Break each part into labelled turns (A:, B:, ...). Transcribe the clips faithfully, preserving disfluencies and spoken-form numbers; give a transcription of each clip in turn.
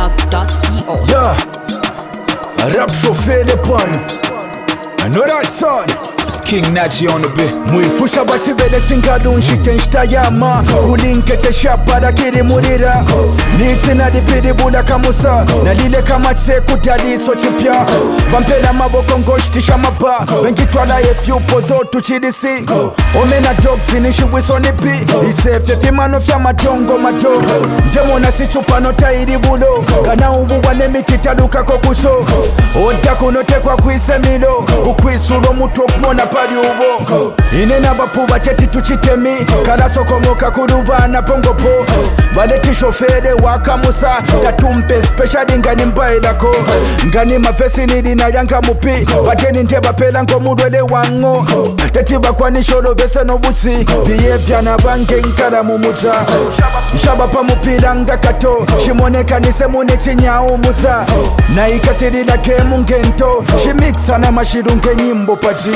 A: blog dot co.
B: Yeah, rap chauffeur de panne. I know that son.
C: It's King Nachi on the beat.
B: Muifusha basibele singadun shiten shtayama kulinkete shapara kiri murira nitina dipidi bula kamusa nalile kama tse kutaliso chipya bampela maboko ngoshtisha maba bengitwala efyupo dho tuchidisi omena dogs nishiwiso nipi itsefe fimano fya matongo matongo ndemona sichupano tairi bulo kana ubu wane mititaluka kokuso oda kunotekwa kwisemilo kukwisulo mutu okumona pali ubo inena bapuba teti tuchitemi kala sokomoka kurubana pongopo baleti shofere wakamusa tatumpe special ngani mbailako ngani mafesi nidi na yanga mupi bateni nteba pela ngomudwele wango teti bakwani sholo bese no butsi biye na bange nkara mumuza shaba pa mupila ngakato shimoneka nisemune chinyao musa na ikatiri lake mungento shimixa na mashirunge nyimbo pachi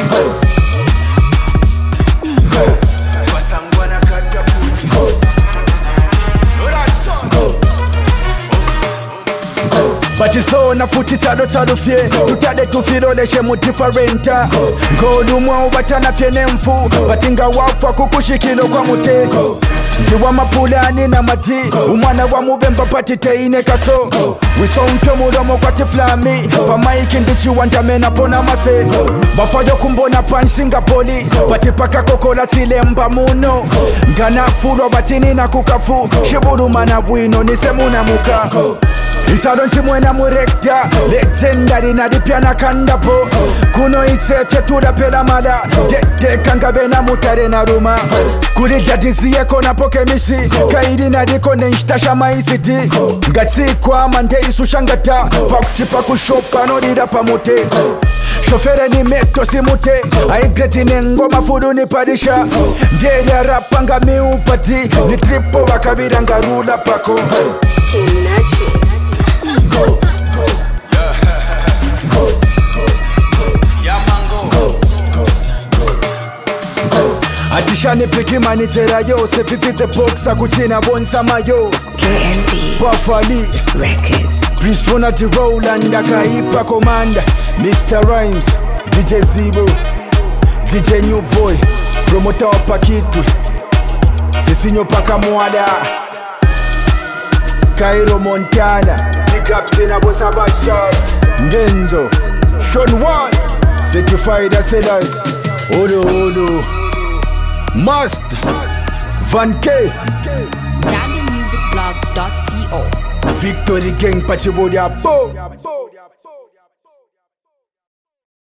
B: Batisona futi tado tado fye tutade tufiroleshe mu differenta ngolumwa ubatana fye nemfu batinga wafa kukushikilo kwa muteko ndiwa mapulani na mati umwana wa mubemba patiteine kaso wisomfyo mulomo kwa tiflami pamaiki ndichi wantamena pona maseko bafayo kumbona pansinga poli batipaka kokola tilemba muno ngana fulo batini na kukafu shiburu na bwino nisemuna muka Italo nchimwena murekta legendary na dipiana kandapo kuno itsefye tulapela mala dete kangabe na mutare na ruma kuli dadiziye kona poke misi kairi na diko nenshtasha maizidi ngatsikwa mande isushangata pakutipa kushopa norira pamute shofere ni meto simute aigreti nengoma fudu ni padisha ngeri rapanga miupati ni tripo wakabira ngarula pako
A: King Nachi.
B: Go, go, yeah, go, go, go, yeah, man, go, go, go, go. Atishani piki manijera yo, se fifite boxa kuchina bonsa mayo.
A: K N V
B: Buffali
A: Records.
B: Prince Ronald the Roland, Akaipa Commander, Mister Rhymes, D J Zibo, D J New Boy, Promoter Pakitu, Sisinyo Pakamwada, Cairo Montana. Kapsina bosa basha Ngenzo Sean One certified as sellers Odo Odo Must Van K
A: Zambia music blog dot co.
B: Victory Gang Pachibodia Po